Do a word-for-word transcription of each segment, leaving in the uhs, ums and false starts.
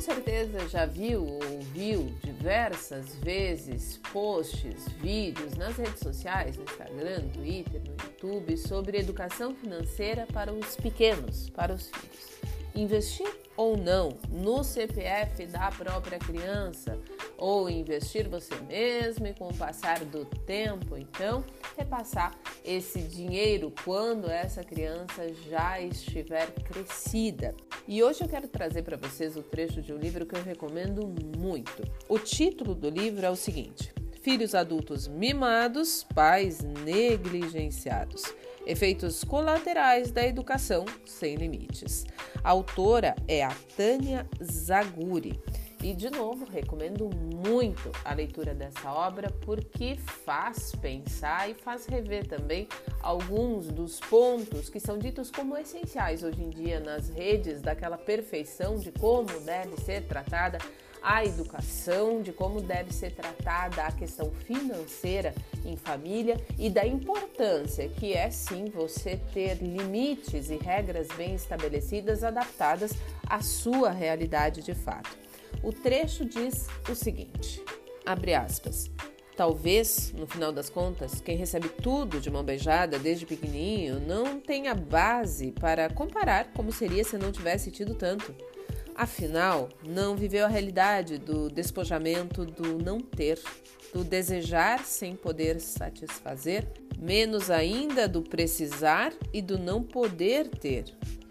certeza já viu ou ouviu diversas vezes posts, vídeos nas redes sociais, no Instagram, no Twitter, no YouTube, sobre educação financeira para os pequenos, para os filhos. Investir ou não no C P F da própria criança, ou investir você mesmo e com o passar do tempo, então, repassar esse dinheiro quando essa criança já estiver crescida. E hoje eu quero trazer para vocês o trecho de um livro que eu recomendo muito. O título do livro é o seguinte: Filhos adultos mimados, pais negligenciados. Efeitos colaterais da educação sem limites. A autora é a Tânia Zaguri. E, de novo, recomendo muito a leitura dessa obra porque faz pensar e faz rever também alguns dos pontos que são ditos como essenciais hoje em dia nas redes, daquela perfeição de como deve ser tratada a educação, de como deve ser tratada a questão financeira em família e da importância que é sim você ter limites e regras bem estabelecidas, adaptadas à sua realidade de fato. O trecho diz o seguinte, abre aspas, talvez, no final das contas, quem recebe tudo de mão beijada desde pequenininho não tenha base para comparar como seria se não tivesse tido tanto. Afinal, não viveu a realidade do despojamento do não ter, do desejar sem poder satisfazer, menos ainda do precisar e do não poder ter.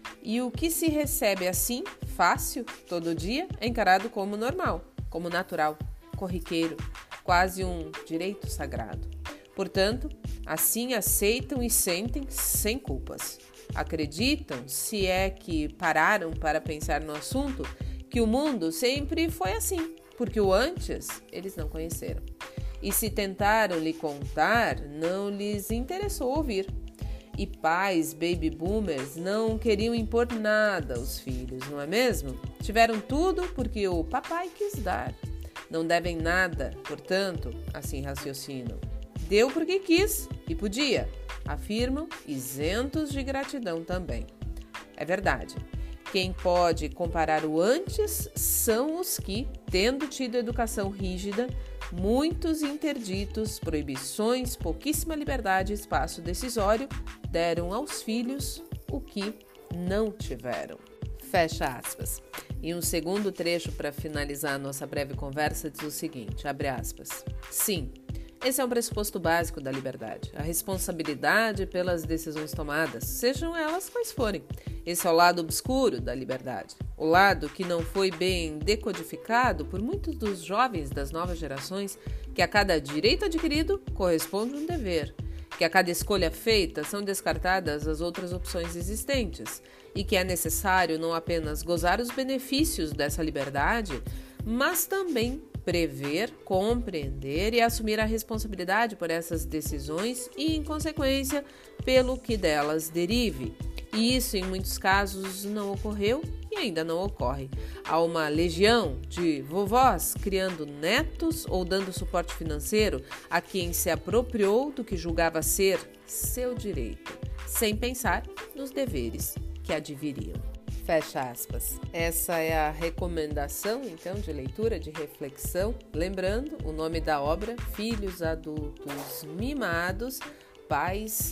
E o que se recebe assim, fácil, todo dia, é encarado como normal, como natural, corriqueiro, quase um direito sagrado. Portanto, assim aceitam e sentem sem culpas. Acreditam, se é que pararam para pensar no assunto, que o mundo sempre foi assim, porque o antes eles não conheceram. E se tentaram lhe contar, não lhes interessou ouvir. E pais baby boomers não queriam impor nada aos filhos, não é mesmo? Tiveram tudo porque o papai quis dar. Não devem nada, portanto, assim raciocinam. Deu porque quis e podia, afirmam, isentos de gratidão também. É verdade. Quem pode comparar o antes são os que, tendo tido educação rígida, muitos interditos, proibições, pouquíssima liberdade e espaço decisório, deram aos filhos o que não tiveram. Fecha aspas. E um segundo trecho para finalizar a nossa breve conversa diz o seguinte, abre aspas. Sim, esse é um pressuposto básico da liberdade, a responsabilidade pelas decisões tomadas, sejam elas quais forem. Esse é o lado obscuro da liberdade, o lado que não foi bem decodificado por muitos dos jovens das novas gerações, que a cada direito adquirido corresponde um dever, que a cada escolha feita são descartadas as outras opções existentes e que é necessário não apenas gozar os benefícios dessa liberdade, mas também prever, compreender e assumir a responsabilidade por essas decisões e, em consequência, pelo que delas derive. E isso, em muitos casos, não ocorreu e ainda não ocorre. Há uma legião de vovós criando netos ou dando suporte financeiro a quem se apropriou do que julgava ser seu direito, sem pensar nos deveres que adviriam. Fecha aspas. Essa é a recomendação, então, de leitura, de reflexão. Lembrando, o nome da obra, Filhos Adultos Mimados, Pais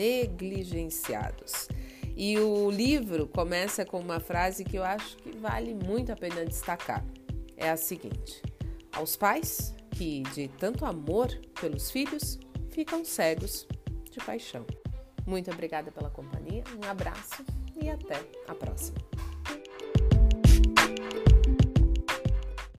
Negligenciados. E o livro começa com uma frase que eu acho que vale muito a pena destacar. É a seguinte: aos pais que, de tanto amor pelos filhos, ficam cegos de paixão. Muito obrigada pela companhia, um abraço e até a próxima.